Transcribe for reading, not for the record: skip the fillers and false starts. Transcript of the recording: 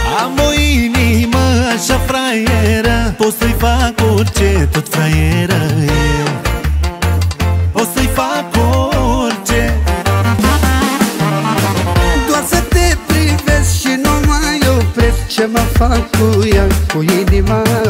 Am o inimă așa fraieră, pot să-i fac orice, tot fraieră e. O să-i fac orice, doar să te privesc și nu mai opresc. Ce mă fac cu ea, cu inima